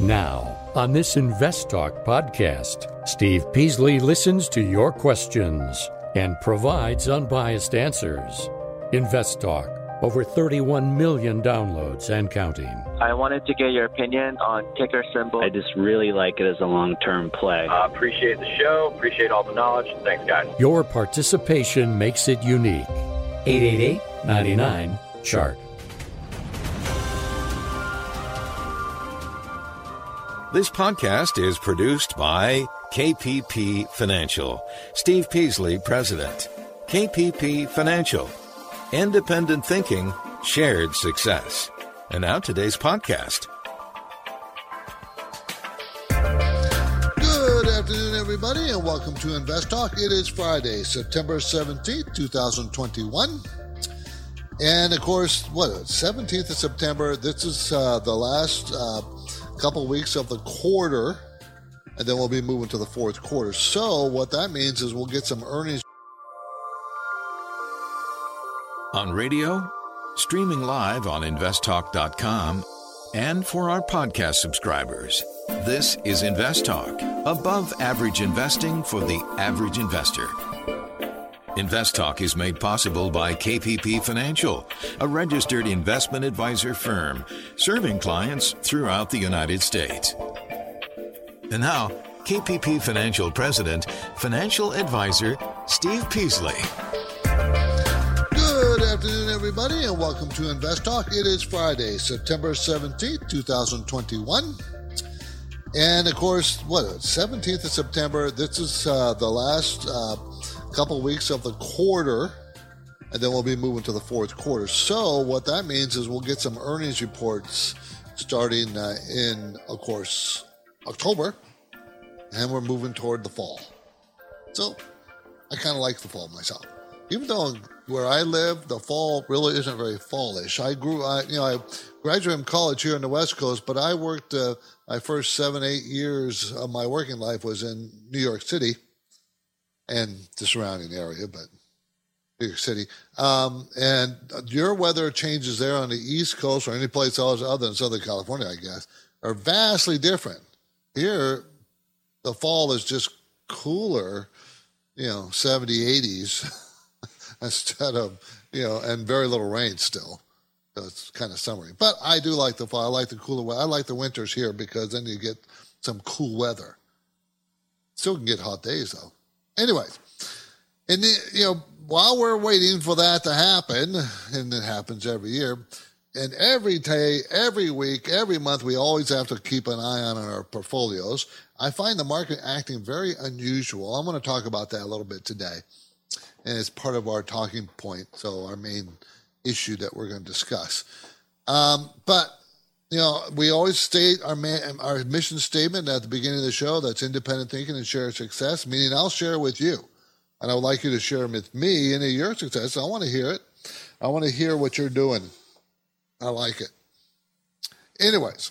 Now, on this Invest Talk podcast, Steve Peasley listens to your questions and provides unbiased answers. Invest Talk, over 31 million downloads and counting. I wanted to get your opinion on ticker symbol. I just really like it as a long-term play. Appreciate the show. Appreciate all the knowledge. Thanks, guys. Your participation makes it unique. 888-99-CHART. This podcast is produced by KPP Financial. Steve Peasley, President. KPP Financial. Independent thinking, shared success. And now today's podcast. Good afternoon, everybody, and welcome to Invest Talk. It is Friday, September 17th, 2021. And, of course, 17th of September. This is the last couple weeks of the quarter, and then we'll be moving to the fourth quarter. So what that means is we'll get some earnings. On radio, streaming live on investtalk.com, and for our podcast subscribers. This is Invest Talk, above average investing for the average investor. Invest Talk is made possible by KPP Financial, a registered investment advisor firm serving clients throughout the United States. And now, KPP Financial President, Financial Advisor, Steve Peasley. Good afternoon, everybody, and welcome to Invest Talk. It is Friday, September 17th, 2021. And, of course, 17th of September. This is the last couple weeks of the quarter, and then we'll be moving to the fourth quarter. So what that means is we'll get some earnings reports starting in, of course, October, and we're moving toward the fall. So I kind of like the fall myself, even though where I live, the fall really isn't very fallish. I graduated from college here on the West Coast, but I worked my first 7-8 years of my working life was in New York City and the surrounding area, but New York City. And your weather changes there on the East Coast or any place else other than Southern California, I guess, are vastly different. Here, the fall is just cooler, 70, 80s instead of, and very little rain still. So it's kind of summery. But I do like the fall. I like the cooler weather. I like the winters here because then you get some cool weather. Still can get hot days, though. Anyways, and while we're waiting for that to happen, and it happens every year, and every day, every week, every month, we always have to keep an eye on our portfolios. I find the market acting very unusual. I'm going to talk about that a little bit today, and it's part of our talking point, so our main issue that we're going to discuss. But we always state our mission statement at the beginning of the show. That's independent thinking and shared success, meaning I'll share with you. And I would like you to share with me any of your success. I want to hear it. I want to hear what you're doing. I like it. Anyways,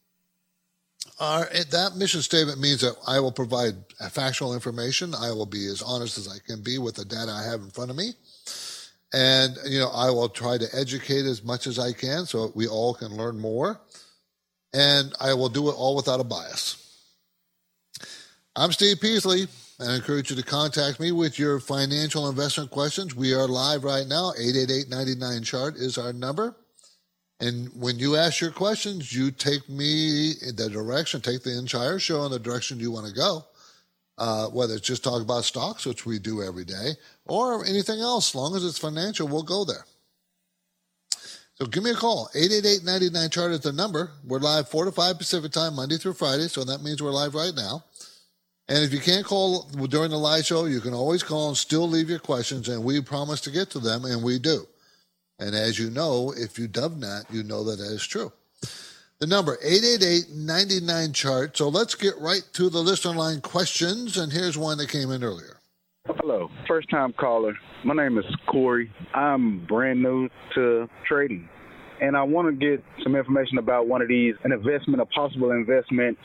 that mission statement means that I will provide factual information. I will be as honest as I can be with the data I have in front of me. And, I will try to educate as much as I can so we all can learn more. And I will do it all without a bias. I'm Steve Peasley, and I encourage you to contact me with your financial investment questions. We are live right now. 888-99-CHART is our number. And when you ask your questions, you take me in the direction, take the entire show in the direction you want to go. Whether it's just talk about stocks, which we do every day, or anything else. As long as it's financial, we'll go there. So give me a call. 888-99-CHART is the number. We're live 4 to 5 Pacific time, Monday through Friday, so that means we're live right now. And if you can't call during the live show, you can always call and still leave your questions, and we promise to get to them, and we do. And as you know, if you dub that, you know that is true. The number, 888-99-CHART. So let's get right to the listener line questions, and here's one that came in earlier. Hello, first-time caller. My name is Corey. I'm brand new to trading, and I want to get some information about one of these, a possible investment,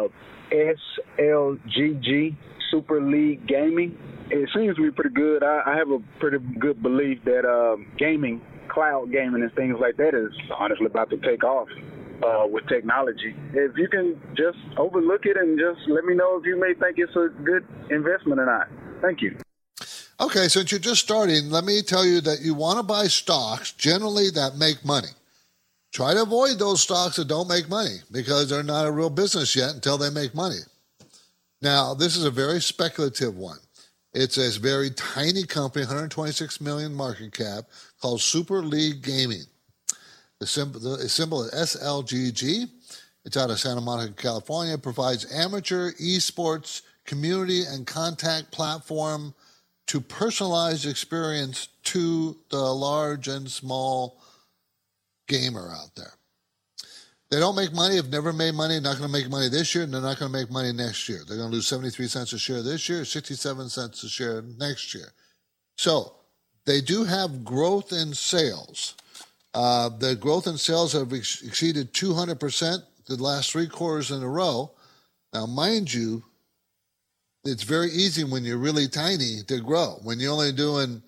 SLGG, Super League Gaming. It seems to be pretty good. I have a pretty good belief that gaming, cloud gaming and things like that is honestly about to take off. with technology. If you can just overlook it and just let me know if you may think it's a good investment or not. Thank you. Okay, since you're just starting, let me tell you that you want to buy stocks generally that make money. Try to avoid those stocks that don't make money because they're not a real business yet until they make money. Now, this is a very speculative one. It's a very tiny company, 126 million market cap, called Super League Gaming. The symbol is SLGG. It's out of Santa Monica, California. It provides amateur esports community and contact platform to personalized experience to the large and small gamer out there. They don't make money, have never made money, not going to make money this year, and they're not going to make money next year. They're going to lose 73 cents a share this year, 67 cents a share next year. So they do have growth in sales. The growth in sales have exceeded 200% the last 3 quarters in a row. Now, mind you, it's very easy when you're really tiny to grow. When you're only doing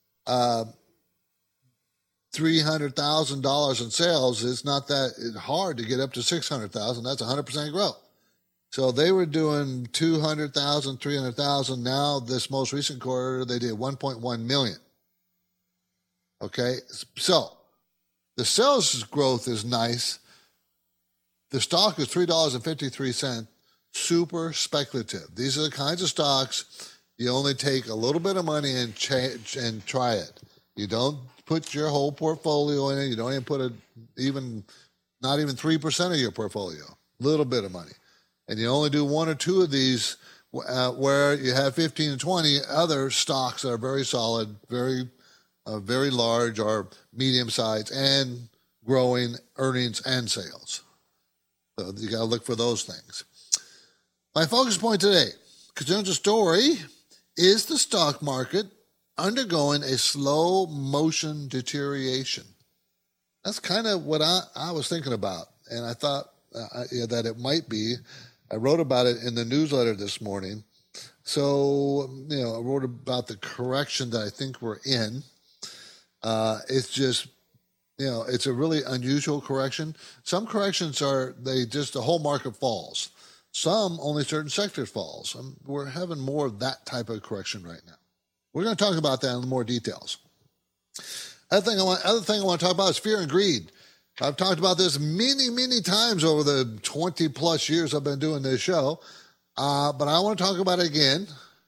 $300,000 in sales, it's not that hard to get up to $600,000. That's 100% growth. So they were doing $200,000, $300,000. Now, this most recent quarter, they did $1.1 million. Okay, so the sales growth is nice. The stock is $3.53. Super speculative. These are the kinds of stocks you only take a little bit of money and try it. You don't put your whole portfolio in it. You don't even put not even 3% of your portfolio. A little bit of money. And you only do 1 or 2 of these where you have 15 and 20 other stocks that are very solid, very large or medium sized and growing earnings and sales. So you got to look for those things. My focus point today, concerns the story, is the stock market undergoing a slow motion deterioration. That's kind of what I was thinking about, and I thought that it might be. I wrote about it in the newsletter this morning. So, I wrote about the correction that I think we're in. It's just, it's a really unusual correction. Some corrections the whole market falls. Some, only certain sectors falls. We're having more of that type of correction right now. We're going to talk about that in more details. Other thing I want to talk about is fear and greed. I've talked about this many, many times over the 20-plus years I've been doing this show, but I want to talk about it again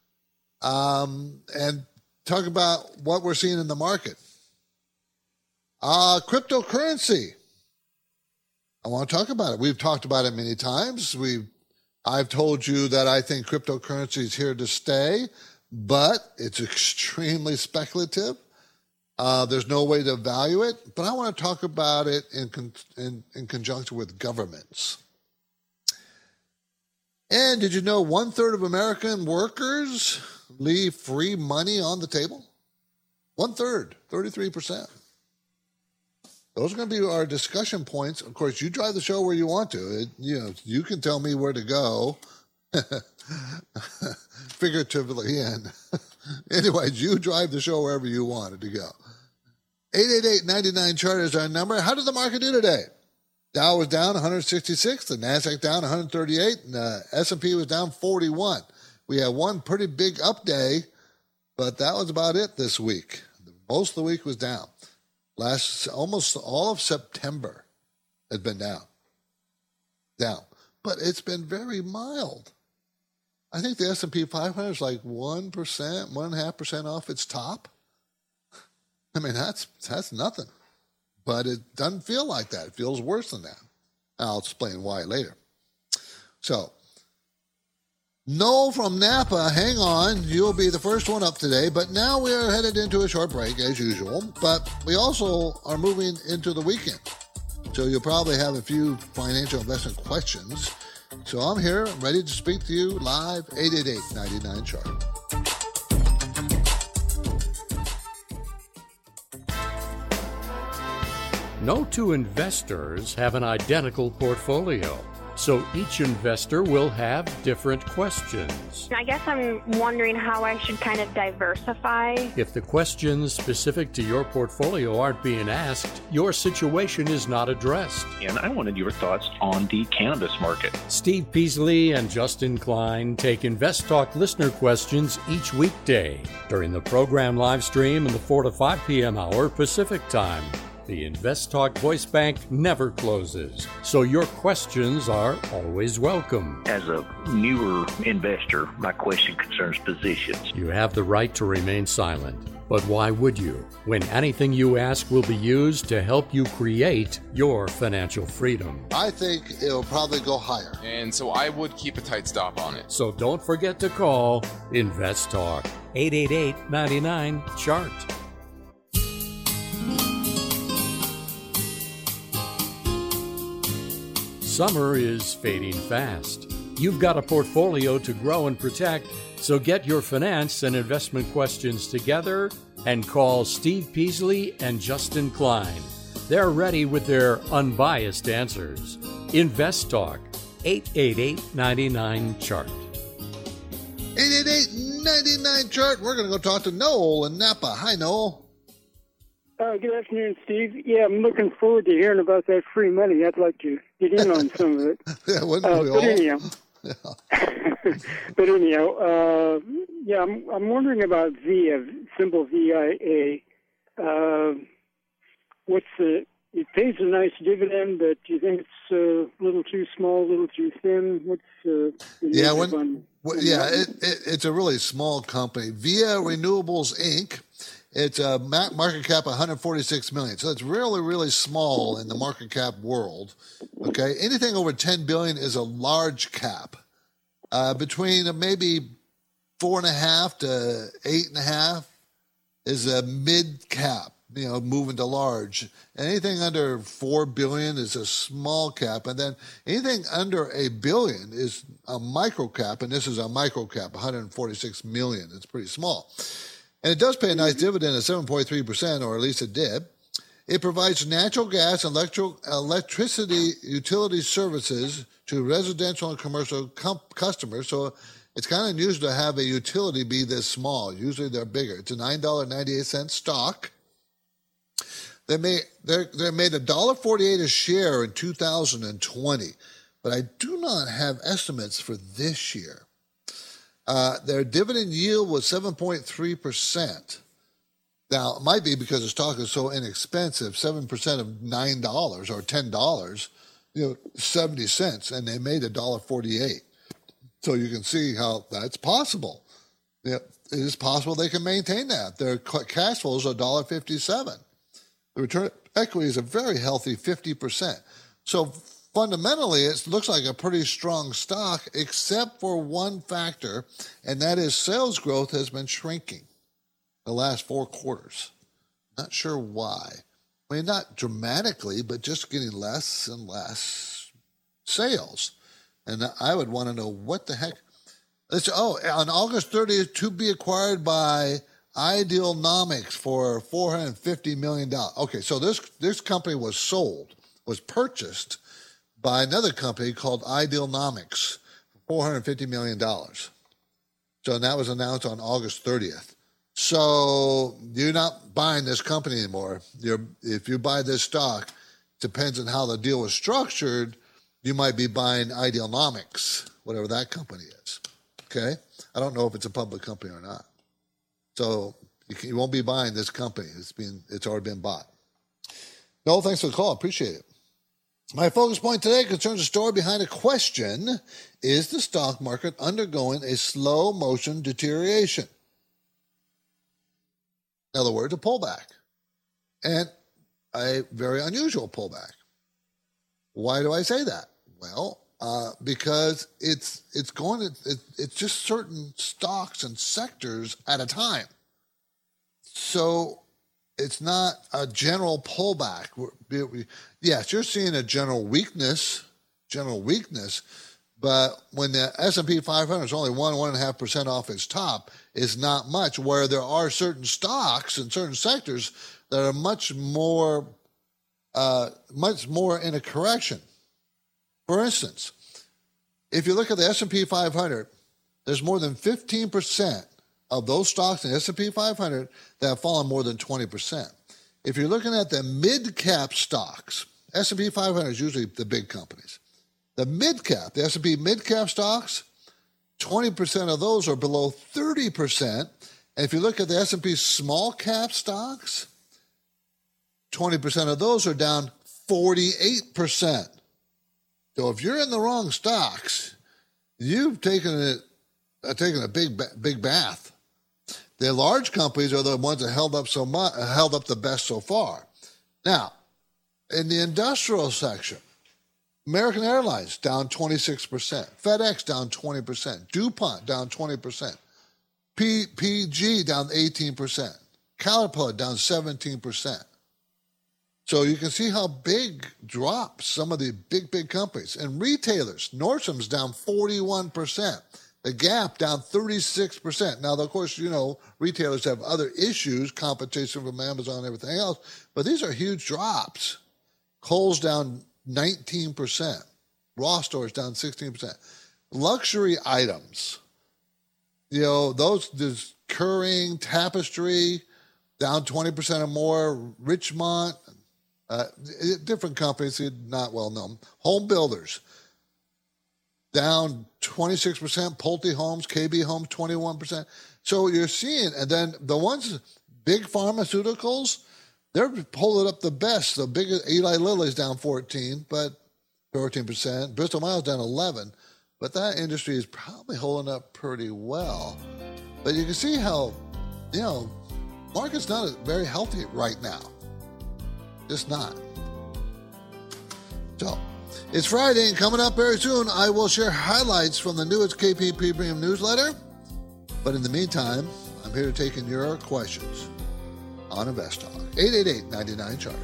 and talk about what we're seeing in the market. Cryptocurrency. I want to talk about it. We've talked about it many times. I've told you that I think cryptocurrency is here to stay, but it's extremely speculative. There's no way to value it, but I want to talk about it in conjunction with governments. And did you know 1/3 of American workers leave free money on the table? 1/3, 33%. Those are going to be our discussion points. Of course, you drive the show where you want to. You can tell me where to go, figuratively. And anyways, you drive the show wherever you want it to go. 888-99-CHART is our number. How did the market do today? Dow was down 166, the NASDAQ down 138, and the S&P was down 41. We had one pretty big up day, but that was about it this week. Most of the week was down. Almost all of September has been down. But it's been very mild. I think the S&P 500 is like 1%, 1.5% off its top. I mean, that's nothing. But it doesn't feel like that. It feels worse than that. I'll explain why later. So, Noel from Napa, hang on. You'll be the first one up today. But now we are headed into a short break, as usual. But we also are moving into the weekend. So you'll probably have a few financial investment questions. So I'm here, ready to speak to you live, 888-99-CHART. No two investors have an identical portfolio. so each investor will have different questions. I guess I'm wondering how I should kind of diversify. If the questions specific to your portfolio aren't being asked, your situation is not addressed. And I wanted your thoughts on the cannabis market. Steve Peasley and Justin Klein take Invest Talk listener questions each weekday during the program live stream in the 4 to 5 p.m. hour Pacific Time. The Invest Talk voice bank never closes, so your questions are always welcome. As a newer investor, my question concerns positions. You have the right to remain silent, but why would you, when anything you ask will be used to help you create your financial freedom? I think it'll probably go higher. And so I would keep a tight stop on it. So don't forget to call Invest Talk, 888-99-CHART. Summer is fading fast. You've got a portfolio to grow and protect, so get your finance and investment questions together and call Steve Peasley and Justin Klein. They're ready with their unbiased answers. Invest Talk, 888-99-CHART. 888-99-CHART. We're going to go talk to Noel in Napa. Hi, Noel. Good afternoon, Steve. Yeah, I'm looking forward to hearing about that free money. I'd like to get in on some of it. Yeah, wouldn't we all? Anyhow, yeah, I'm wondering about VIA, symbol VIA. It pays a nice dividend, but do you think it's a little too small, a little too thin? It's a really small company. VIA Renewables, Inc., it's a market cap of $146 million. So it's really, really small in the market cap world. Okay. Anything over $10 billion is a large cap. Between maybe 4.5 to 8.5 is a mid cap, moving to large. Anything under $4 billion is a small cap. And then anything under $1 billion is a micro cap. And this is a micro cap, $146 million. It's pretty small. And it does pay a nice dividend of 7.3%, or at least it did. It provides natural gas and electricity utility services to residential and commercial customers. So it's kind of unusual to have a utility be this small. Usually they're bigger. It's a $9.98 stock. They made $1.48 a share in 2020, but I do not have estimates for this year. Their dividend yield was 7.3%. Now, it might be because the stock is so inexpensive, 7% of $9 or $10, 70 cents, and they made $1.48. So you can see how that's possible. It is possible they can maintain that. Their cash flows are $1.57. The return on equity is a very healthy 50%. So fundamentally, it looks like a pretty strong stock, except for one factor, and that is sales growth has been shrinking the last 4 quarters. Not sure why. I mean, not dramatically, but just getting less and less sales. And I would want to know what the heck. On August 30th, to be acquired by Idealnomics for $450 million. Okay, so this company was purchased by another company called Idealnomics for $450 million. So that was announced on August 30th. So you're not buying this company anymore. If you buy this stock, depends on how the deal was structured, you might be buying Idealnomics, whatever that company is. Okay? I don't know if it's a public company or not. So you won't be buying this company. It's already been bought. No, thanks for the call. Appreciate it. My focus point today concerns the story behind a question: is the stock market undergoing a slow motion deterioration? In other words, a pullback, and a very unusual pullback. Why do I say that? Well, because it's just certain stocks and sectors at a time. So it's not a general pullback. Yes, you're seeing a general weakness, but when the S&P 500 is only 1.5% off its top, is not much, where there are certain stocks and certain sectors that are much more in a correction. For instance, if you look at the S&P 500, there's more than 15% of those stocks in the S&P 500 that have fallen more than 20%. If you're looking at the mid-cap stocks, S&P 500 is usually the big companies. The mid-cap, the S&P mid-cap stocks, 20% of those are below 30%. And if you look at the S&P small-cap stocks, 20% of those are down 48%. So if you're in the wrong stocks, you've taken a big bath. The large companies are the ones that held up the best so far. Now, in the industrial section, American Airlines down 26%, FedEx down 20%, DuPont down 20%, PG down 18%, Caterpillar down 17%. So you can see how big drops some of the big companies. And retailers, Nordstrom's down 41%. The Gap down 36%. Now, of course, retailers have other issues, competition from Amazon and everything else, but these are huge drops. Kohl's down 19%. Ross Stores down 16%. Luxury items, those, there's Kering, Tapestry, down 20% or more. Richmond, different companies, not well known. Home builders, down 26%, Pulte Homes, KB Homes, 21%. So you're seeing, and then the ones, big pharmaceuticals, they're pulling up the best. The biggest, Eli Lilly's down 14%. Bristol Myers down 11%. But that industry is probably holding up pretty well. But you can see how, market's not very healthy right now. Just not. So, it's Friday, and coming up very soon, I will share highlights from the newest KP Premium newsletter. But in the meantime, I'm here to take in your questions on Invest Talk. 888-99-CHART.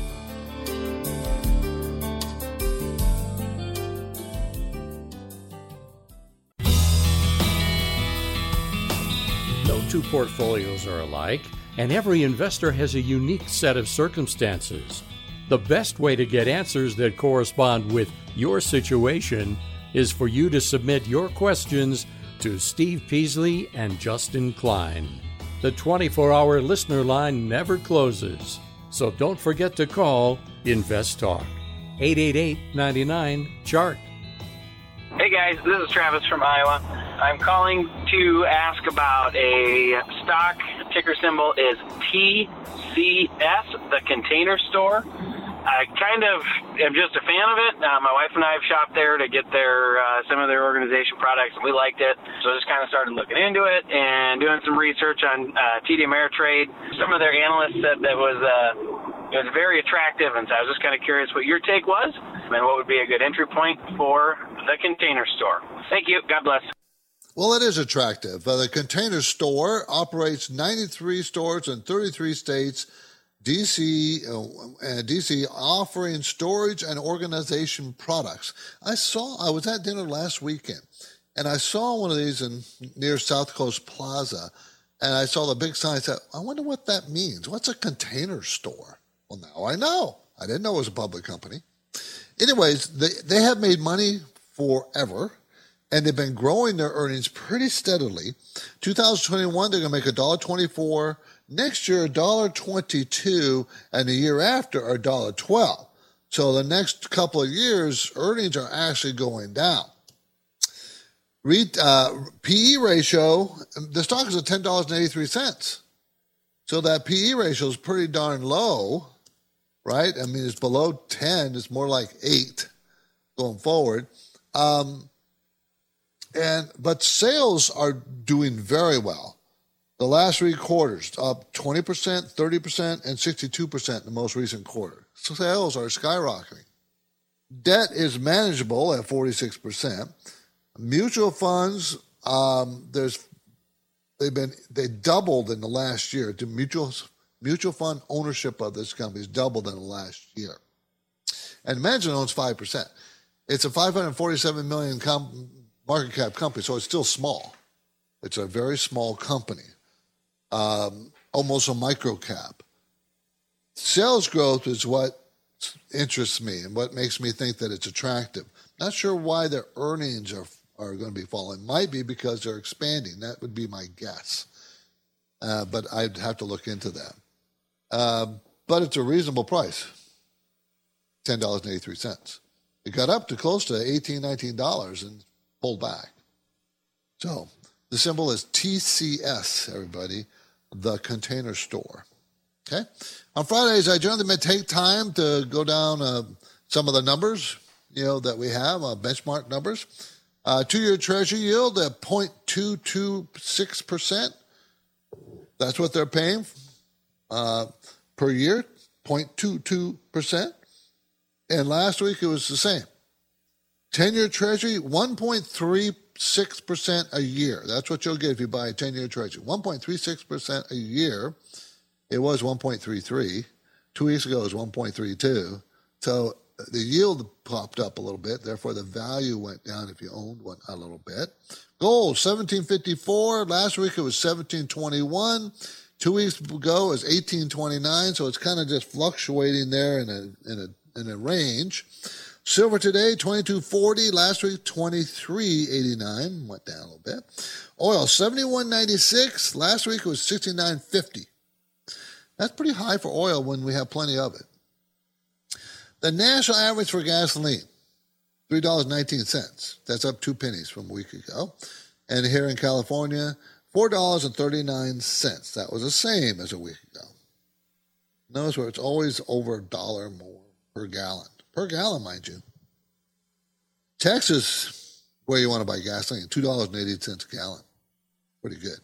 No two portfolios are alike, and every investor has a unique set of circumstances. The best way to get answers that correspond with your situation is for you to submit your questions to Steve Peasley and Justin Klein. The 24-hour listener line never closes, so don't forget to call Invest Talk. 888-99-CHART. Hey guys, this is Travis from Iowa. I'm calling to ask about a stock. Ticker symbol is TCS, the Container Store. I kind of am just a fan of it. My wife and I have shopped there to get some of their organization products, and we liked it. So I just kind of started looking into it and doing some research on TD Ameritrade. Some of their analysts said that it was very attractive, and so I was just kind of curious what your take was and what would be a good entry point for the Container Store. Thank you. God bless. Well, it is attractive. The Container Store operates 93 stores in 33 states, DC offering storage and organization products. I was at dinner last weekend, and I saw one of these near South Coast Plaza, and I saw the big sign. I said, I wonder what that means. What's a Container Store? Well, now I know. I didn't know it was a public company. Anyways, they have made money forever, and they've been growing their earnings pretty steadily. 2021, they're going to make $1.24. Next year, $1.22, and the year after, $1.12. So the next couple of years, earnings are actually going down. PE ratio, the stock is at $10.83. So that PE ratio is pretty darn low, right? I mean, it's below 10. It's more like 8 going forward. But sales are doing very well. The last 3 quarters, up 20%, 30%, and 62% in the most recent quarter. So sales are skyrocketing. Debt is manageable at 46%. Mutual funds, they doubled in the last year. The mutual fund ownership of this company has doubled in the last year. And management owns 5%. It's a $547 million market cap company, so it's still small. It's a very small company. Almost a micro cap. Sales growth is what interests me and what makes me think that it's attractive. Not sure why their earnings are going to be falling. Might be because they're expanding. That would be my guess. But I'd have to look into that. But it's a reasonable price, $10.83. It got up to close to $18, $19 and pulled back. So the symbol is TCS, everybody, the Container Store. Okay? On Fridays, I generally take time to go down some of the numbers, that we have, benchmark numbers. 2-year Treasury yield at 0.226%. That's what they're paying per year, 0.22%. And last week it was the same. 10-year Treasury, 1.36% a year. That's what you'll get if you buy a 10-year Treasury. 1.36% a year. It was 1.33. 2 weeks ago it was 1.32. So the yield popped up a little bit. Therefore, the value went down if you owned one a little bit. Gold, 1754. Last week it was 1721. 2 weeks ago it was 1829. So it's kind of just fluctuating there in a range. Silver today, 22.40. Last week, 23.89. Went down a little bit. Oil, 71.96. Last week it was 69.50. That's pretty high for oil when we have plenty of it. The national average for gasoline, $3.19. That's up 2 pennies from a week ago. And here in California, $4.39. That was the same as a week ago. Notice where it's always over $1 more per gallon. Per gallon, mind you. Texas, where you want to buy gasoline, $2.80 a gallon. Pretty good.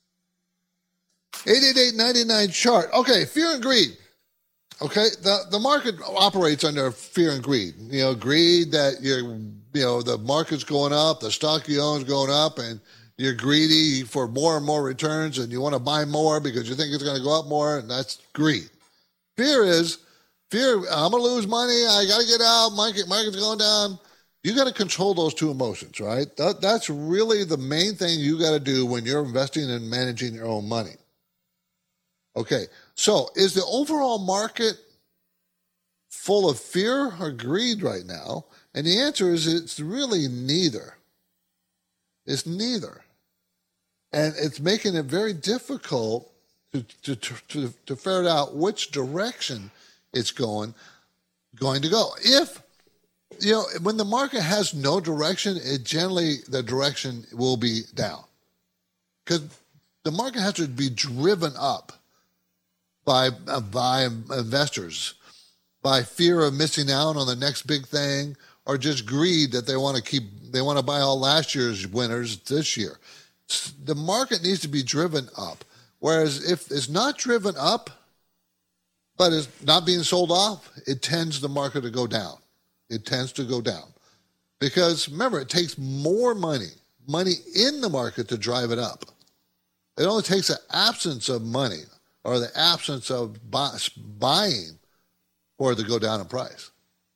888-99 chart. Okay, fear and greed. Okay, the market operates under fear and greed. Greed that the market's going up, the stock you own is going up, and you're greedy for more and more returns, and you want to buy more because you think it's going to go up more, and that's greed. Fear, I'm going to lose money, I got to get out, market's going down. You got to control those two emotions, right? That's really the main thing you got to do when you're investing and managing your own money. Okay, so is the overall market full of fear or greed right now? And the answer is it's really neither. It's neither. And it's making it very difficult to ferret out which direction it's going to go. If, when the market has no direction, the direction will be down. Because the market has to be driven up by investors, by fear of missing out on the next big thing, or just greed that they want to buy all last year's winners this year. The market needs to be driven up. Whereas if it's not driven up, but it's not being sold off, it tends the market to go down. It tends to go down. Because remember, it takes more money in the market to drive it up. It only takes an absence of money or the absence of buying for it to go down in price.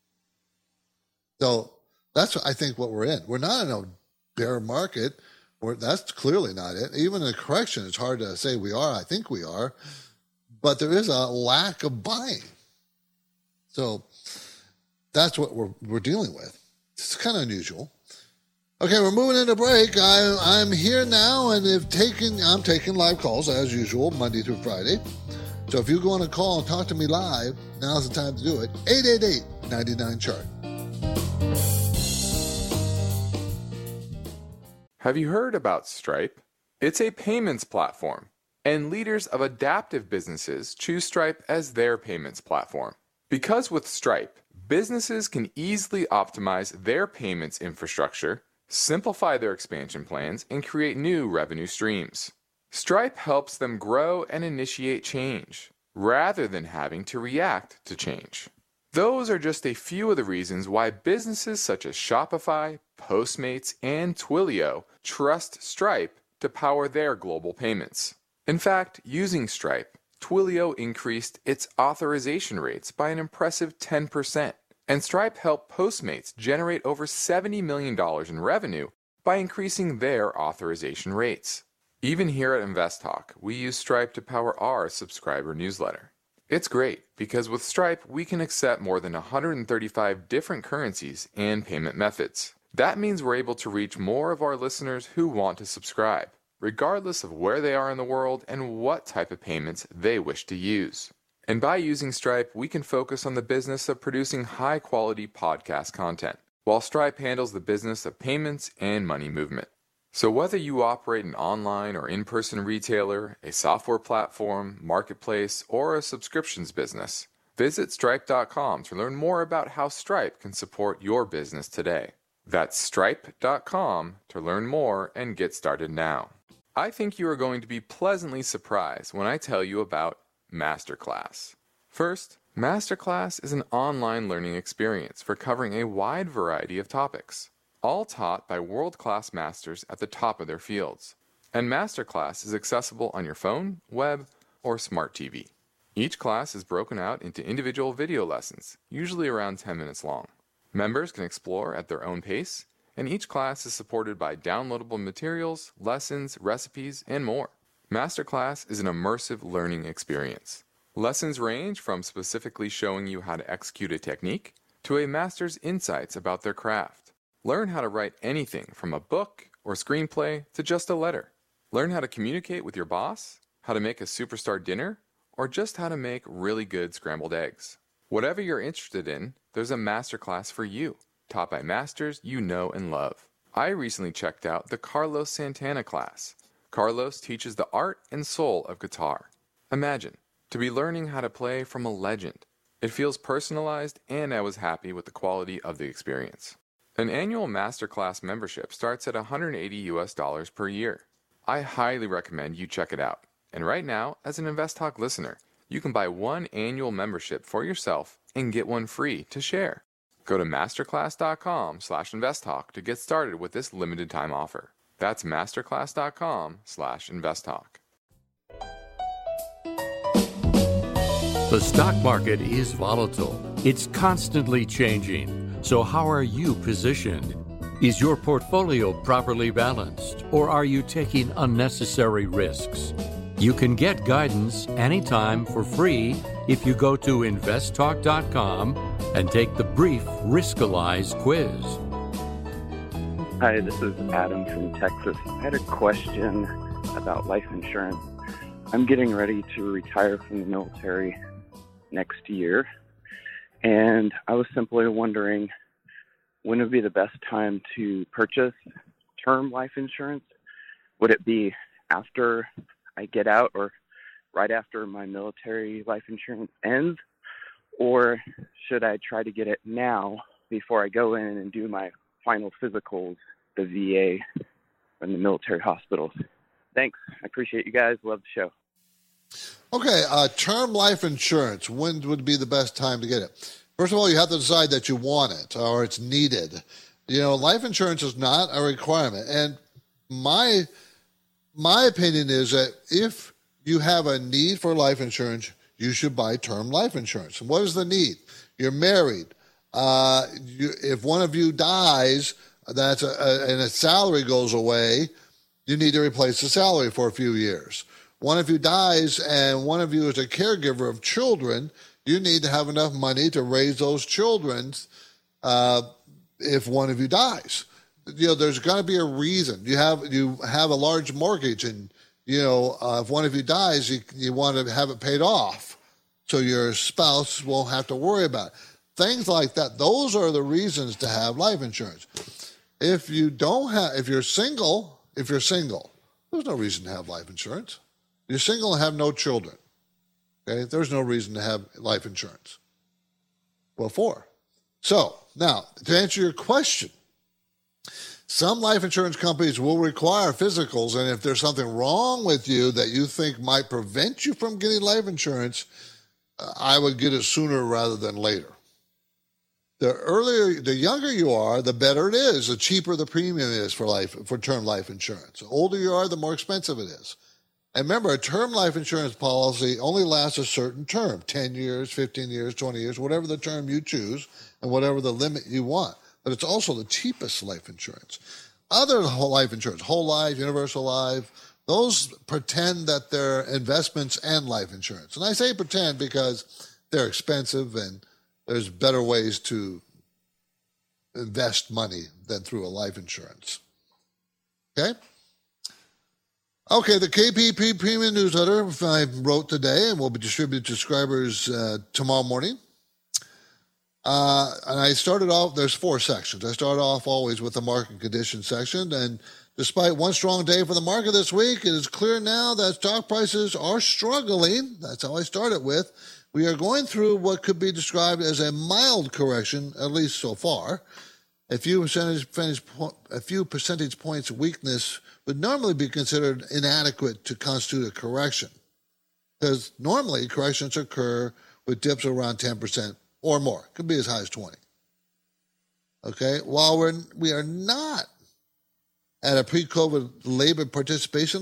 So that's, I think, what we're in. We're not in a bear market. That's clearly not it. Even in a correction, it's hard to say we are. I think we are. But there is a lack of buying. So that's what we're dealing with. It's kind of unusual. Okay, we're moving into break. I'm here now, and I'm taking live calls as usual, Monday through Friday. So if you want to call and talk to me live, now's the time to do it. 888-99-CHART. Have you heard about Stripe? It's a payments platform, and leaders of adaptive businesses choose Stripe as their payments platform. Because with Stripe, businesses can easily optimize their payments infrastructure, simplify their expansion plans, and create new revenue streams. Stripe helps them grow and initiate change, rather than having to react to change. Those are just a few of the reasons why businesses such as Shopify, Postmates, and Twilio trust Stripe to power their global payments. In fact, using Stripe, Twilio increased its authorization rates by an impressive 10%, and Stripe helped Postmates generate over $70 million in revenue by increasing their authorization rates. Even here at InvestTalk, we use Stripe to power our subscriber newsletter. It's great because with Stripe, we can accept more than 135 different currencies and payment methods. That means we're able to reach more of our listeners who want to subscribe, regardless of where they are in the world and what type of payments they wish to use. And by using Stripe, we can focus on the business of producing high-quality podcast content, while Stripe handles the business of payments and money movement. So whether you operate an online or in-person retailer, a software platform, marketplace, or a subscriptions business, visit Stripe.com to learn more about how Stripe can support your business today. That's Stripe.com to learn more and get started now. I think you are going to be pleasantly surprised when I tell you about Masterclass. First, Masterclass is an online learning experience for covering a wide variety of topics, all taught by world-class masters at the top of their fields. And Masterclass is accessible on your phone, web, or smart TV. Each class is broken out into individual video lessons, usually around 10 minutes long. Members can explore at their own pace, and each class is supported by downloadable materials, lessons, recipes, and more. Masterclass is an immersive learning experience. Lessons range from specifically showing you how to execute a technique to a master's insights about their craft. Learn how to write anything from a book or screenplay to just a letter. Learn how to communicate with your boss, how to make a superstar dinner, or just how to make really good scrambled eggs. Whatever you're interested in, there's a masterclass for you, taught by masters you know and love. I recently checked out the Carlos Santana class. Carlos teaches the art and soul of guitar. Imagine, to be learning how to play from a legend. It feels personalized, and I was happy with the quality of the experience. An annual Masterclass membership starts at $180 per year. I highly recommend you check it out. And right now, as an InvestTalk listener, you can buy one annual membership for yourself and get one free to share. Go to masterclass.com/investtalk to get started with this limited time offer. That's masterclass.com/investtalk. The stock market is volatile. It's constantly changing. So how are you positioned? Is your portfolio properly balanced, or are you taking unnecessary risks? You can get guidance anytime for free if you go to investtalk.com and take the brief Riskalyze quiz. Hi, this is Adam from Texas. I had a question about life insurance. I'm getting ready to retire from the military next year, and I was simply wondering when would be the best time to purchase term life insurance? Would it be after I get out or right after my military life insurance ends? Or should I try to get it now before I go in and do my final physicals, the VA and the military hospitals? Thanks. I appreciate you guys. Love the show. Okay, term life insurance. When would be the best time to get it? First of all, you have to decide that you want it or it's needed. You know, life insurance is not a requirement. And my opinion is that if you have a need for life insurance, you should buy term life insurance. And what is the need? You're married. If one of you dies, and a salary goes away, you need to replace the salary for a few years. One of you dies and one of you is a caregiver of children, you need to have enough money to raise those children if one of you dies. You know, there's going to be a reason. You have a large mortgage, and if one of you dies, you want to have it paid off so your spouse won't have to worry about it. Things like that. Those are the reasons to have life insurance. If you're single, there's no reason to have life insurance. You're single and have no children. Okay, there's no reason to have life insurance. Well, so now to answer your question. Some life insurance companies will require physicals, and if there's something wrong with you that you think might prevent you from getting life insurance, I would get it sooner rather than later. The younger you are, the better it is. The cheaper the premium is for term life insurance. The older you are, the more expensive it is. And remember, a term life insurance policy only lasts a certain term, 10 years, 15 years, 20 years, whatever the term you choose and whatever the limit you want. But it's also the cheapest life insurance. Other life insurance, whole life, universal life, those pretend that they're investments and life insurance. And I say pretend because they're expensive and there's better ways to invest money than through a life insurance. Okay? Okay, the KPP Premium Newsletter I wrote today and will be distributed to subscribers tomorrow morning. And I started off, there's 4 sections. I start off always with the market conditions section. And despite one strong day for the market this week, it is clear now that stock prices are struggling. That's how I started with. We are going through what could be described as a mild correction, at least so far. A few percentage points weakness would normally be considered inadequate to constitute a correction, because normally corrections occur with dips around 10% or more. Could be as high as 20. Okay, while we are not at a pre-COVID labor participation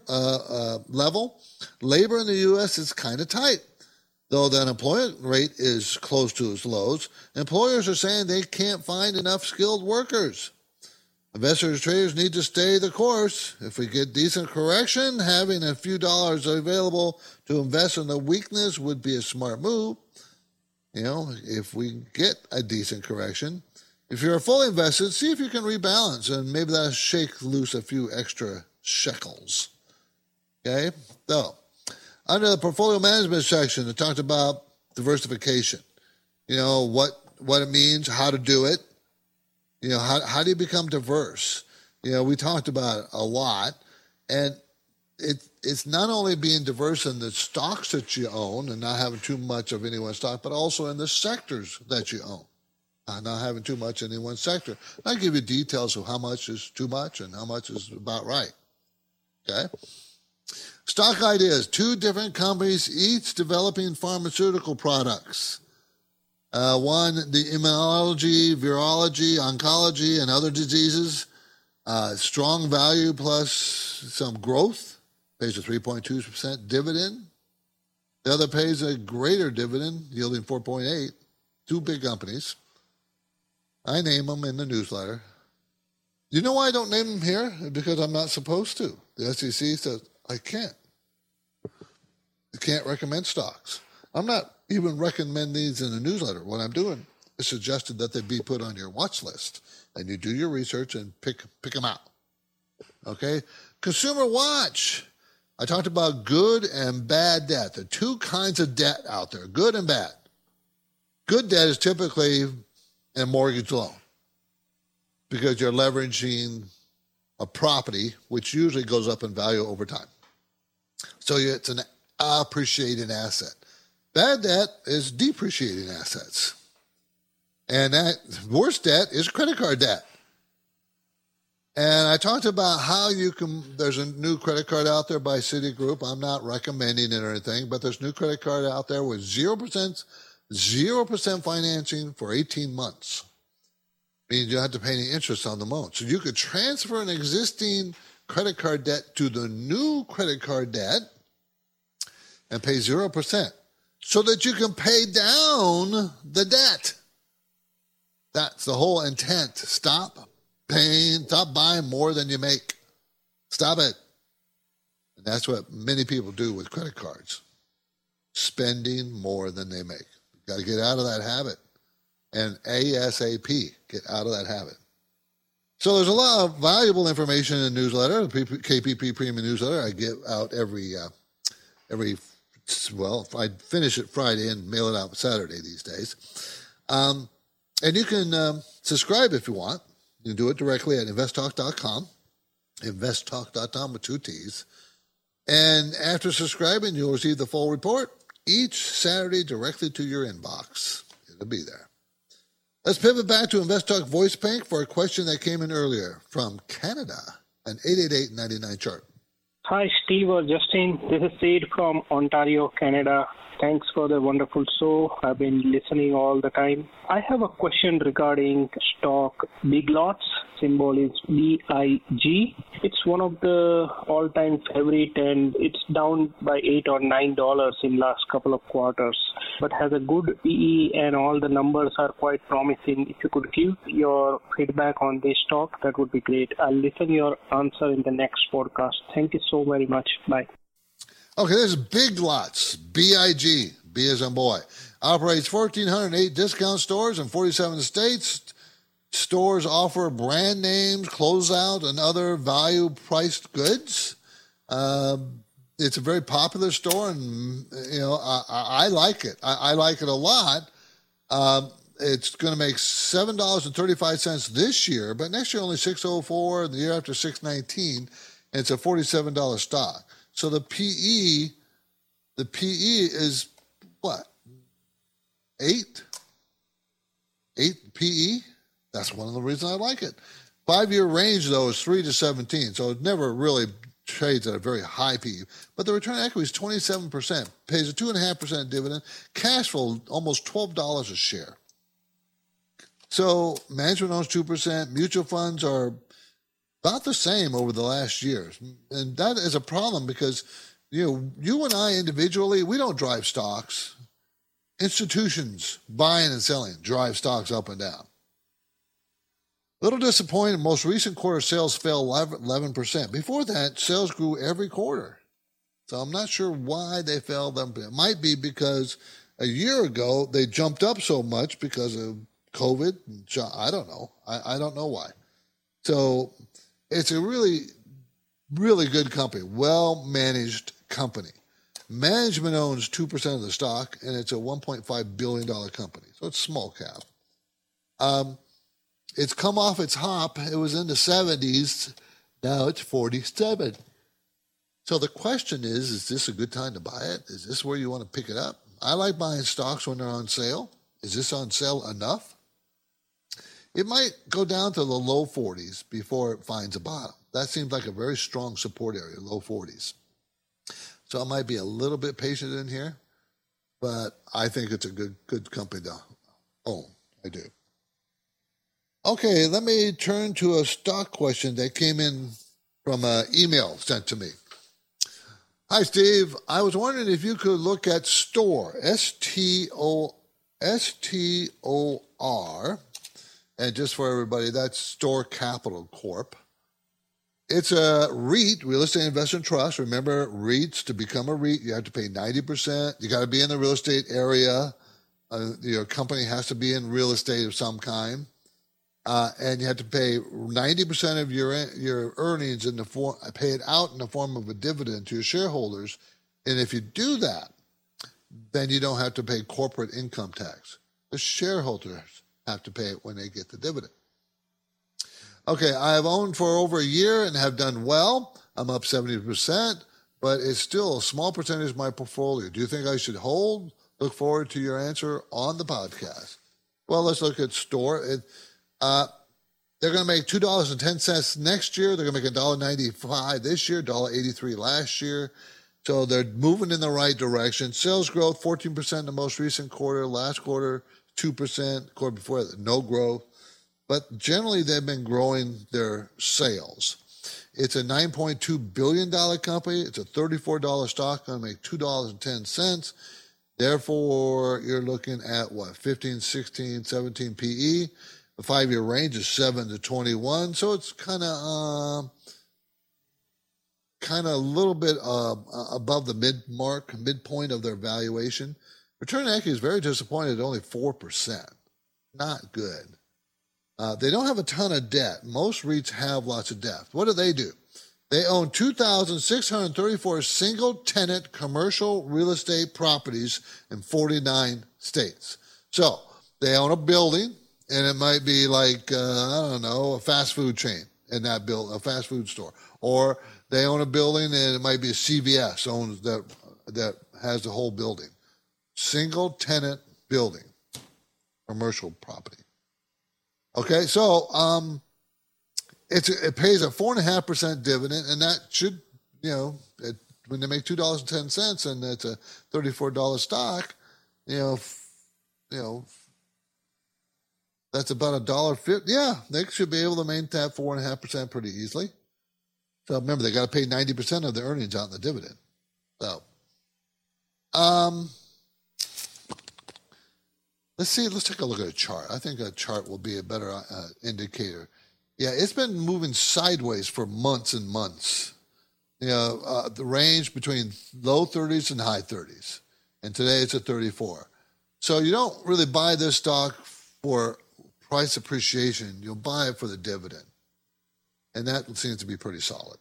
level, labor in the U.S. is kind of tight. Though the unemployment rate is close to its lows, employers are saying they can't find enough skilled workers. Investors and traders need to stay the course. If we get decent correction, having a few dollars available to invest in the weakness would be a smart move. You know, if we get a decent correction, if you're fully invested, see if you can rebalance, and maybe that'll shake loose a few extra shekels. Okay? So, under the portfolio management section, it talked about diversification. You know, what it means, how to do it. You know, how do you become diverse? You know, we talked about it a lot. And it's not only being diverse in the stocks that you own and not having too much of any one stock, but also in the sectors that you own. Not having too much in any one sector. I'll give you details of how much is too much and how much is about right. Okay? Stock ideas, 2 different companies, each developing pharmaceutical products. One, the immunology, virology, oncology, and other diseases. Strong value plus some growth, pays a 3.2% dividend. The other pays a greater dividend, yielding 4.8%. 2 big companies. I name them in the newsletter. You know why I don't name them here? Because I'm not supposed to. The SEC says I can't. You can't recommend stocks. I'm not even recommending these in the newsletter. What I'm doing is suggested that they be put on your watch list, and you do your research and pick them out. Okay? Consumer Watch. I talked about good and bad debt. There are 2 kinds of debt out there, good and bad. Good debt is typically a mortgage loan because you're leveraging a property, which usually goes up in value over time. So it's an appreciating asset. Bad debt is depreciating assets. And that worst debt is credit card debt. And I talked about how you can, there's a new credit card out there by Citigroup. I'm not recommending it or anything, but there's a new credit card out there with 0% financing for 18 months. Means you don't have to pay any interest on the loan. So you could transfer an existing credit card debt to the new credit card debt and pay 0% so that you can pay down the debt. That's the whole intent. Stop buying more than you make. Stop it. And that's what many people do with credit cards. Spending more than they make. You've got to get out of that habit. And ASAP, get out of that habit. So there's a lot of valuable information in the newsletter, the KPP Premium Newsletter. I give out I finish it Friday and mail it out Saturday these days. And you can subscribe if you want. You can do it directly at investtalk.com, investtalk.com with 2 T's. And after subscribing, you'll receive the full report each Saturday directly to your inbox. It'll be there. Let's pivot back to InvestTalk Voice Bank for a question that came in earlier from Canada, an 888-99 chart. Hi, Steve or Justin. This is Sid from Ontario, Canada. Thanks for the wonderful show. I've been listening all the time. I have a question regarding stock Big Lots. Symbol is BIG. It's one of the all-time favorite, and it's down by $8 or $9 in last couple of quarters, but has a good PE and all the numbers are quite promising. If you could give your feedback on this stock, that would be great. I'll listen your answer in the next podcast. Thank you so very much. Bye. Okay, this is Big Lots, B-I-G, B as in boy. Operates 1,408 discount stores in 47 states. Stores offer brand names, closeout, and other value-priced goods. It's a very popular store, and I like it. I like it a lot. It's going to make $7.35 this year, but next year only $6.04, and the year after $6.19, and it's a $47 stock. So the PE is what? 8? 8 PE? That's one of the reasons I like it. 5-year range, though, is 3 to 17, so it never really trades at a very high PE. But the return on equity is 27%, pays a 2.5% dividend, cash flow almost $12 a share. So management owns 2%, mutual funds are about the same over the last years. And that is a problem because, you and I individually, we don't drive stocks. Institutions buying and selling drive stocks up and down. Little disappointed, most recent quarter sales fell 11%. Before that, sales grew every quarter. So I'm not sure why they fell. It might be because a year ago they jumped up so much because of COVID. I don't know. I don't know why. So it's a really, really good company, well-managed company. Management owns 2% of the stock, and it's a $1.5 billion company. So it's small cap. It's come off its hop. It was in the 70s. Now it's 47. So the question is this a good time to buy it? Is this where you want to pick it up? I like buying stocks when they're on sale. Is this on sale enough? It might go down to the low 40s before it finds a bottom. That seems like a very strong support area, low 40s. So I might be a little bit patient in here, but I think it's a good company to own. I do. Okay, let me turn to a stock question that came in from an email sent to me. Hi, Steve. I was wondering if you could look at STOR, S-T-O-R, and just for everybody, that's STOR Capital Corp. It's a REIT, Real Estate Investment Trust. Remember, REITs, to become a REIT, you have to pay 90%. You got to be in the real estate area. Your company has to be in real estate of some kind. And you have to pay 90% of your earnings pay it out in the form of a dividend to your shareholders. And if you do that, then you don't have to pay corporate income tax. The shareholders have to pay it when they get the dividend. Okay, I have owned for over a year and have done well. I'm up 70%, but it's still a small percentage of my portfolio. Do you think I should hold? Look forward to your answer on the podcast. Well, let's look at STOR. They're going to make $2.10 next year. They're going to make $1.95 this year, $1.83 last year. So they're moving in the right direction. Sales growth, 14% in the most recent quarter. Last quarter, 2%. Quarter before that, no growth. But generally, they've been growing their sales. It's a $9.2 billion company. It's a $34 stock, going to make $2.10. Therefore, you're looking at, 15, 16, 17 PE. The 5-year range is 7 to 21. So it's kind of a little bit above the midpoint of their valuation. Return on equity is very disappointed at only 4%. Not good. They don't have a ton of debt. Most REITs have lots of debt. What do? They own 2,634 single-tenant commercial real estate properties in 49 states. So they own a building, and it might be like, a fast food chain in that building, a fast food store. Or they own a building, and it might be a CVS owns that has the whole building. Single-tenant building, commercial property. Okay, so it pays a 4.5% dividend, and that should, when they make $2.10 and it's a $34 stock, that's about $1.50. Yeah, they should be able to maintain that 4.5% pretty easily. So remember, they got to pay 90% of their earnings out in the dividend. So, let's take a look at a chart. I think a chart will be a better indicator. Yeah, it's been moving sideways for months and months. The range between low 30s and high 30s. And today it's at 34. So you don't really buy this stock for price appreciation. You'll buy it for the dividend. And that seems to be pretty solid.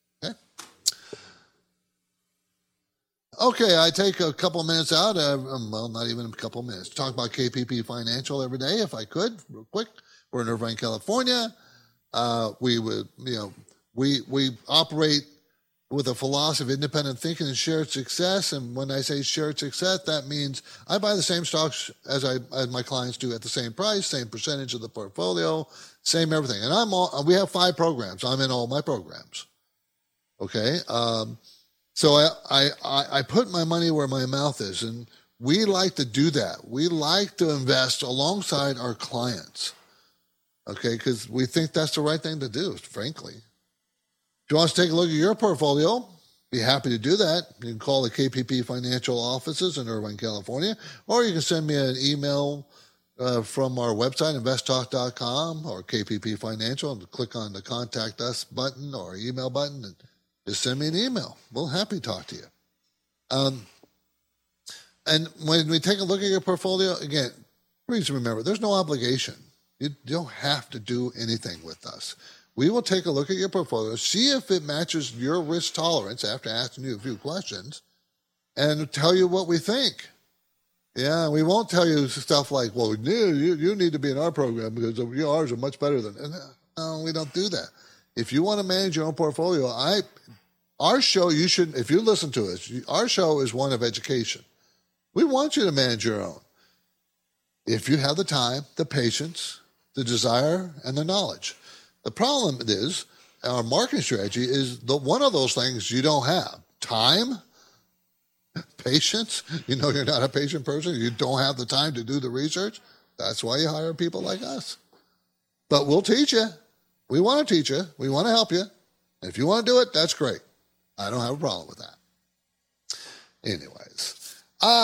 Okay, I take a couple of minutes out, not even a couple of minutes, to talk about KPP Financial every day, if I could, real quick. We're in Irvine, California. We operate with a philosophy of independent thinking and shared success. And when I say shared success, that means I buy the same stocks as my clients do at the same price, same percentage of the portfolio, same everything. And we have 5 programs. I'm in all my programs. Okay. So I put my money where my mouth is, and we like to do that. We like to invest alongside our clients, okay, because we think that's the right thing to do, frankly. If you want to take a look at your portfolio, be happy to do that. You can call the KPP Financial offices in Irvine, California, or you can send me an email from our website, investtalk.com, or KPP Financial, and click on the Contact Us button or email button, and just send me an email. We'll happy to talk to you. And when we take a look at your portfolio, again, please remember, there's no obligation. You don't have to do anything with us. We will take a look at your portfolio, see if it matches your risk tolerance after asking you a few questions, and tell you what we think. Yeah, we won't tell you stuff like, well, you need to be in our program because ours are much better than... No, we don't do that. If you want to manage your own portfolio, our show, you should, if you listen to us, our show is one of education. We want you to manage your own. If you have the time, the patience, the desire, and the knowledge. The problem is, our marketing strategy is one of those things you don't have. Time, patience. You're not a patient person. You don't have the time to do the research. That's why you hire people like us. But we'll teach you. We want to teach you. We want to help you. If you want to do it, that's great. I don't have a problem with that. Anyways,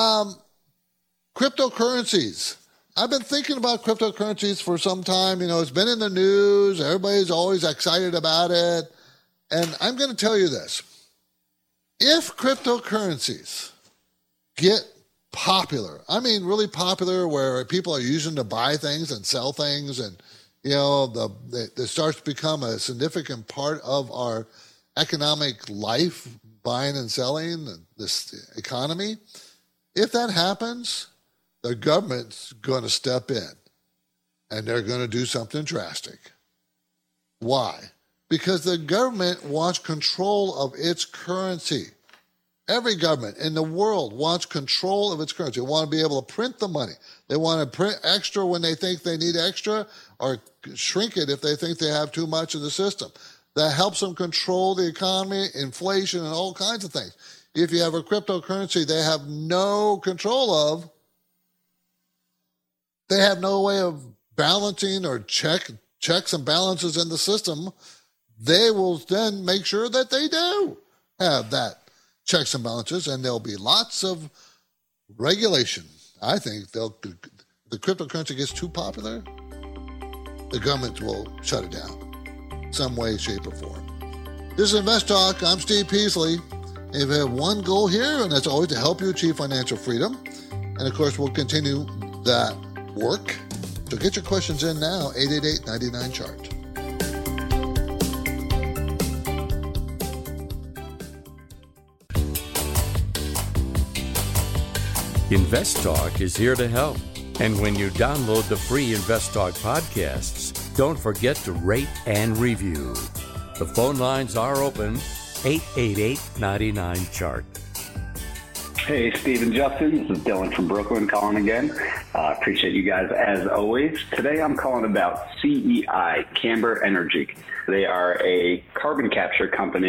cryptocurrencies. I've been thinking about cryptocurrencies for some time. It's been in the news. Everybody's always excited about it. And I'm going to tell you this. If cryptocurrencies get popular, I mean really popular, where people are using to buy things and sell things, and it starts to become a significant part of our economic life, buying and selling, this economy. If that happens, the government's going to step in, and they're going to do something drastic. Why? Because the government wants control of its currency. Every government in the world wants control of its currency. They want to be able to print the money. They want to print extra when they think they need extra, or shrink it if they think they have too much in the system. That helps them control the economy, inflation, and all kinds of things. If you have a cryptocurrency they have no control of, they have no way of balancing or checks and balances in the system, they will then make sure that they do have that checks and balances, and there'll be lots of regulation. I think the cryptocurrency gets too popular, the government will shut it down some way, shape, or form. This is Invest Talk. I'm Steve Peasley. And we have one goal here, and that's always to help you achieve financial freedom. And of course, we'll continue that work. So get your questions in now, 888-99-CHART. Invest Talk is here to help. And when you download the free Invest Talk podcasts, don't forget to rate and review. The phone lines are open, 888-99-CHART. Hey, Steve and Justin. This is Dylan from Brooklyn calling again. Appreciate you guys as always. Today I'm calling about CEI, Camber Energy. They are a carbon capture company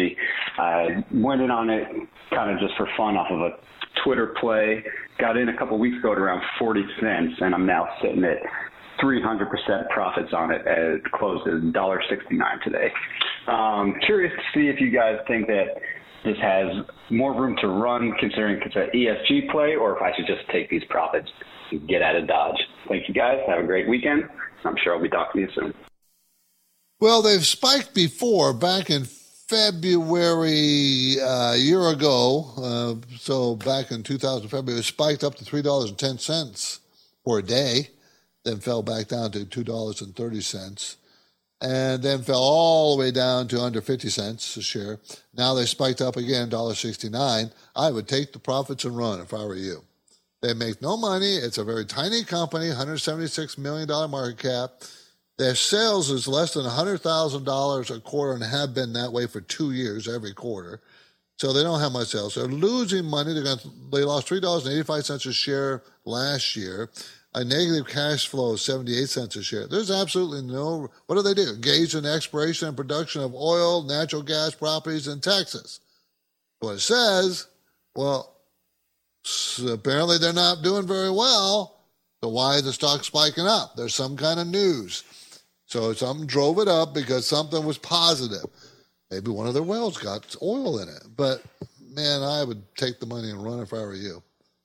I went in on it kind of just for fun off of a Twitter play. Got in a couple weeks ago at around 40 cents, and I'm now sitting at 300% profits on it. It closed at $1.69 today. Curious to see if you guys think that this has more room to run considering it's an ESG play, or if I should just take these profits and get out of Dodge. Thank you guys. Have a great weekend. I'm sure I'll be talking to you soon. Well, they've spiked before, back in February a year ago. So back in 2000, February, it spiked up to $3.10 for a day, then fell back down to $2.30, and then fell all the way down to under 50 cents a share. Now they spiked up again, $1.69. I would take the profits and run if I were you. They make no money. It's a very tiny company, $176 million market cap. Their sales is less than $100,000 a quarter and have been that way for 2 years, every quarter. So they don't have much sales. They're losing money. They lost $3.85 a share last year. A negative cash flow of 78 cents a share. There's absolutely no, what do they do? Engage in exploration and production of oil, natural gas properties in Texas. What it says, well, apparently they're not doing very well. So why is the stock spiking up? There's some kind of news. So something drove it up because something was positive. Maybe one of their wells got oil in it. But, man, I would take the money and run if I were you.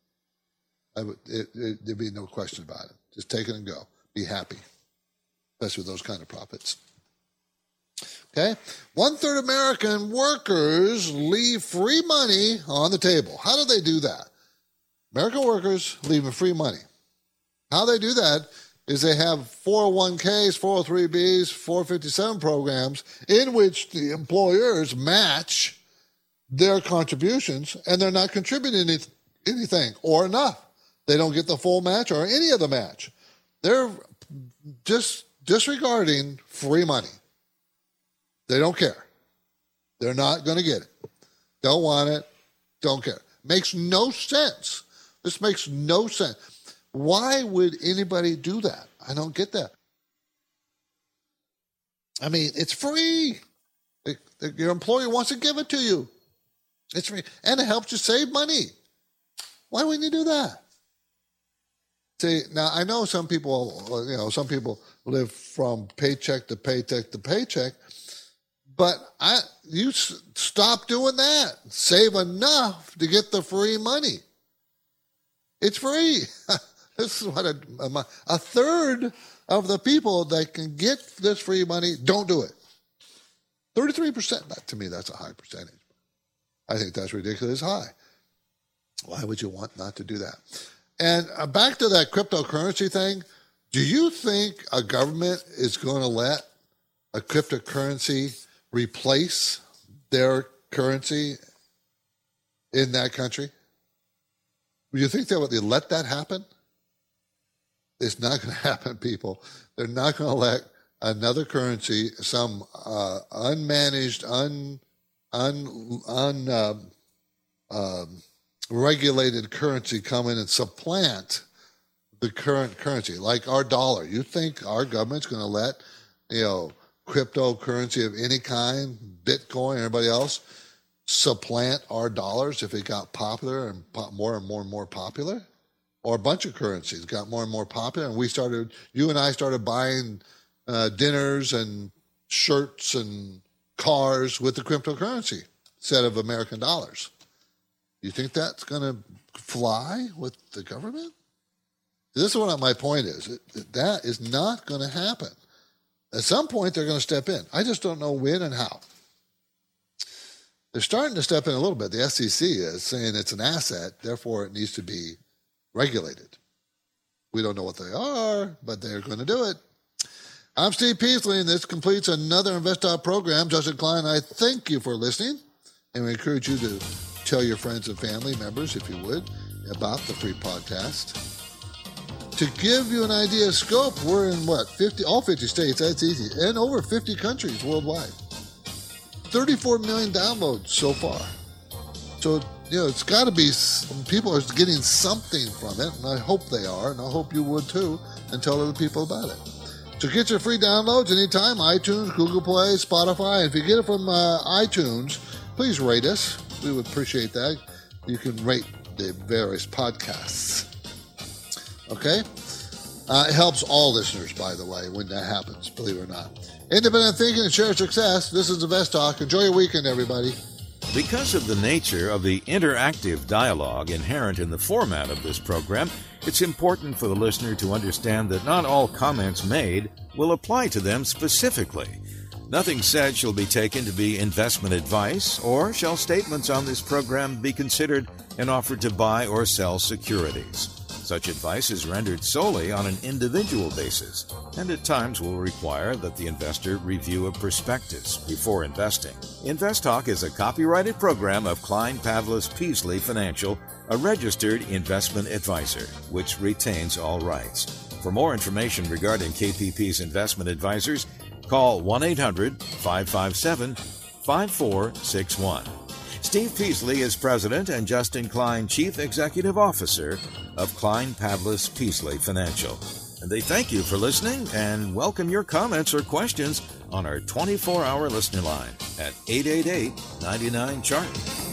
There'd be no question about it. Just take it and go. Be happy, especially with those kind of profits. Okay? 1/3 American workers leave free money on the table. How do they do that? American workers leaving free money. How they do that is they have 401ks, 403bs, 457 programs in which the employers match their contributions, and they're not contributing anything or enough. They don't get the full match or any of the match. They're just disregarding free money. They don't care. They're not going to get it. Don't want it. Don't care. Makes no sense. This makes no sense. Why would anybody do that? I don't get that. I mean, it's free. Your employer wants to give it to you. It's free. And it helps you save money. Why wouldn't you do that? See, now I know some people live from paycheck to paycheck to paycheck, but you stop doing that. Save enough to get the free money. It's free. This is what a third of the people that can get this free money don't do it. 33%. To me, that's a high percentage. I think that's ridiculously high. Why would you want not to do that? And back to that cryptocurrency thing, do you think a government is going to let a cryptocurrency replace their currency in that country? Do you think they would let that happen? It's not going to happen, people. They're not going to let another currency, some unmanaged, regulated currency come in and supplant the current currency, like our dollar. You think our government's going to let, cryptocurrency of any kind, Bitcoin, everybody else, supplant our dollars if it got popular and more and more popular? Or a bunch of currencies got more and more popular, and you and I started buying dinners and shirts and cars with the cryptocurrency instead of American dollars. You think that's going to fly with the government? This is what my point is. That is not going to happen. At some point, they're going to step in. I just don't know when and how. They're starting to step in a little bit. The SEC is saying it's an asset, therefore it needs to be regulated. We don't know what they are, but they're going to do it. I'm Steve Peasley, and this completes another InvestTalk program. Justin Klein, I thank you for listening, and we encourage you to tell your friends and family members, if you would, about the free podcast. To give you an idea of scope, we're in all 50 states, that's easy, and over 50 countries worldwide. 34 million downloads so far. So, it's got to be, people are getting something from it, and I hope they are, and I hope you would too, and tell other people about it. So get your free downloads anytime, iTunes, Google Play, Spotify, and if you get it from iTunes, please rate us. We would appreciate that. You can rate the various podcasts. Okay? It helps all listeners, by the way, when that happens, believe it or not. Independent thinking and shared success. This is Invest Talk. Enjoy your weekend, everybody. Because of the nature of the interactive dialogue inherent in the format of this program, it's important for the listener to understand that not all comments made will apply to them specifically. Nothing said shall be taken to be investment advice, or shall statements on this program be considered an offer to buy or sell securities. Such advice is rendered solely on an individual basis, and at times will require that the investor review a prospectus before investing. Invest Talk is a copyrighted program of Klein Pavlis Peasley Financial, a registered investment advisor, which retains all rights. For more information regarding KPP's investment advisors, call 1-800-557-5461. Steve Peasley is President and Justin Klein Chief Executive Officer of Klein Pavlis Peasley Financial. And they thank you for listening and welcome your comments or questions on our 24-hour listener line at 888-99-CHART.